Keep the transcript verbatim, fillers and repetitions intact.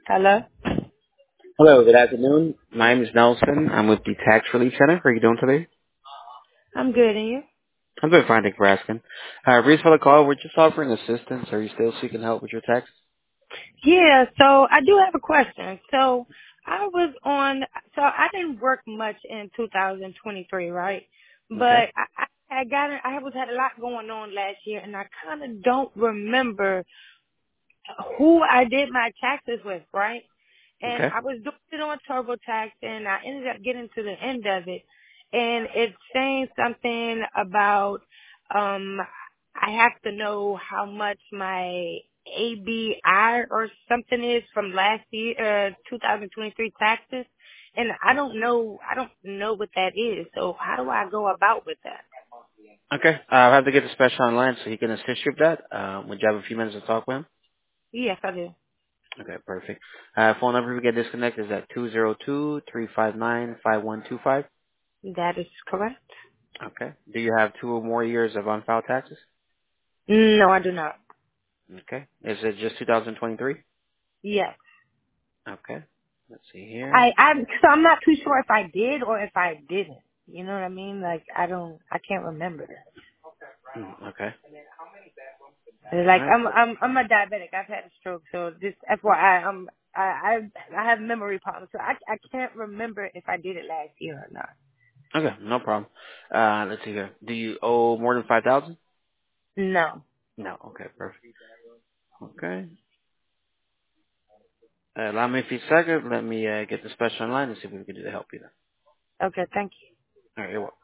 Hello. Hello, good afternoon. My name is Nelson. I'm with the Tax Relief Center. How are you doing today? I'm good, and you? I'm doing fine, thank you for asking. Uh, reason for the call, we're just offering assistance. Are you still seeking help with your tax? Yeah. So I do have a question. So I was on. So I didn't work much in two thousand twenty-three, right? Okay. But I, I I got. I was had a lot going on last year, and I kind of don't remember who I did my taxes with, right? And Okay. I was doing it on TurboTax, and I ended up getting to the end of it, and it's saying something about um I have to know how much my A B I or something is from last year, uh, twenty twenty-three taxes, and I don't know. I don't know what that is. So how do I go about with that? Okay. Uh, I'll have to get the special online so he can assist you with that. Uh, would you have a few minutes to talk with him? Yes, I do. Okay, perfect. Uh, phone number if we get disconnected is at two zero two, three five nine, five one two five. That is correct. Okay. Do you have two or more years of unfiled taxes? No, I do not. Okay. Is it just two thousand twenty-three? Yes. Okay. Let's see here. I, I, so I'm not too sure if I did or if I didn't. You know what I mean? Like, I don't, I can't remember. Hmm, okay. All Like, right. I'm, I'm, I'm a diabetic. I've had a stroke, so just F Y I, I'm, I, I, I have memory problems, so I, I can't remember if I did it last year or not. Okay, no problem. Uh, let's see here. Do you owe more than five thousand? No. No. Okay, perfect. Okay. Uh, allow me a few seconds. Let me uh, get the special online and see if we can do to help you. Then. Okay, thank you. All right, you're welcome.